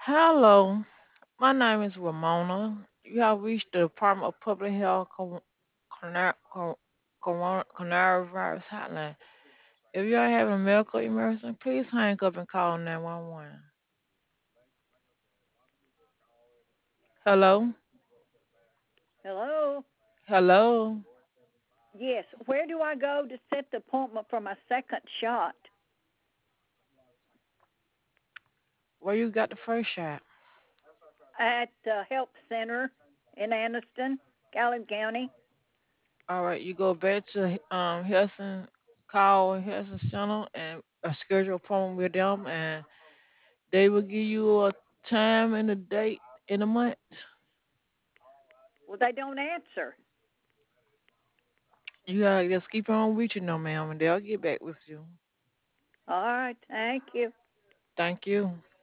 Hello, my name is Ramona. You have reached the Department of Public Health Coronavirus Hotline. If you are having a medical emergency, please hang up and call 911. Hello? Hello? Hello? Yes. Where do I go to set the appointment for my second shot? Where you got the first shot? At the health center in Anniston, Calhoun County. All right, you go back to Hudson, call Hudson Center and schedule appointment with them, and they will give you a time and a date in a month. Well, they don't answer. You gotta just keep on reaching them, ma'am, and they'll get back with you. All right. Thank you. Thank you.